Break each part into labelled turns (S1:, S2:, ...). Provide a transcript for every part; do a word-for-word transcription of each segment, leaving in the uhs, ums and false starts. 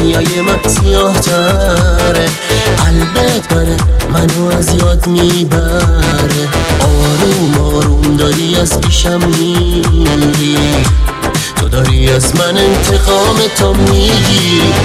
S1: دنیای من سیاه تره، قلبت منه منو از یاد میبره. آروم آروم داری از پیشم میری، تو داری از من انتقام تو میگیری.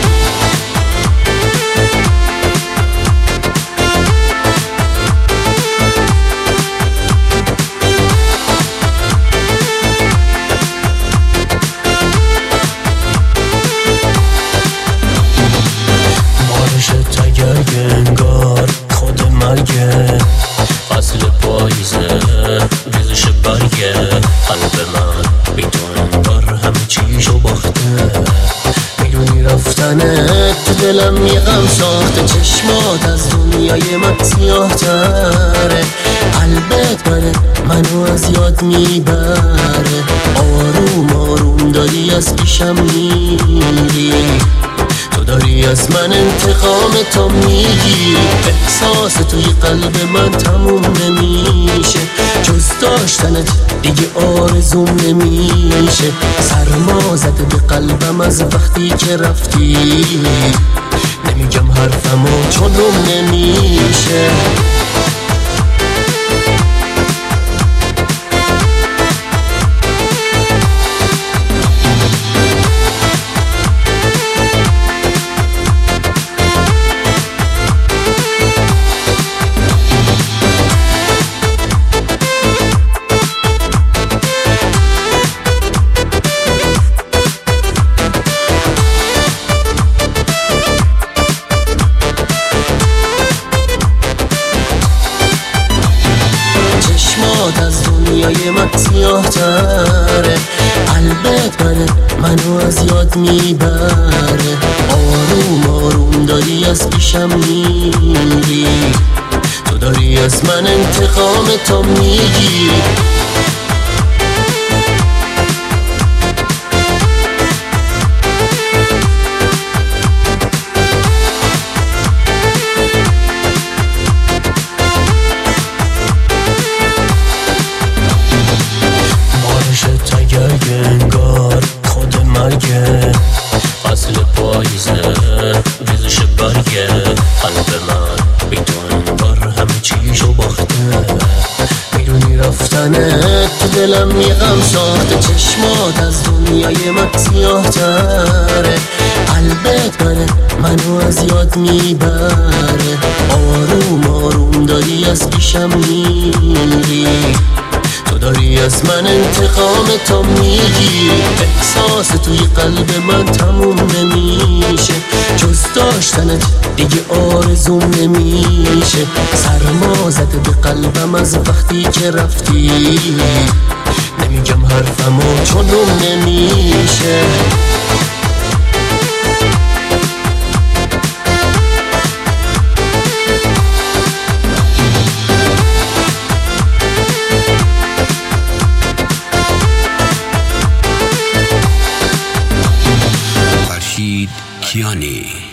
S1: بارشت اگر انگار خود مرگه، فصل پاییزه ریزش برگه. قلب من بی تو انگار همه چیشو باخته، میدونی رفتنت تو دلم یه غم ساخته. چشمات از دنیای من سیاه تره، قلبت منه منو از یاد میبره. آروم آروم داری از پیشم میری، تو داری از من انتقام تو میگیری. احساس توی قلب من تموم نمیشه، جز داشتنت دیگه آرزوم نمیشه. سرما زده به قلبم از وقتی که رفتی، نمیگم حرفمو چون روم نمیشه. از دنیای من سیاه تره، قلبت منه منو از یاد میبره. آروم آروم داری از پیشم میری، تو داری از من انتقام تو میگیری. انگار خود مرگه، فصل پاییزه ریزش برگه. قلب من بی تو انگار همه چیشو باخته، میدونی رفتنت تو دلم یه غم ساخته. چشمات از دنیای من سیاه تره، قلبت منه منو از یاد میبره. آروم آروم داری از پیشم میری، تو داری از من انتقام تو میگیری. احساس توی قلب من تموم نمیشه، جز داشتنت دیگه آرزوم نمیشه. سرما زده به قلبم از وقتی که رفتی، نمیگم حرفمو چون روم نمیشه.
S2: فرشید کیانی.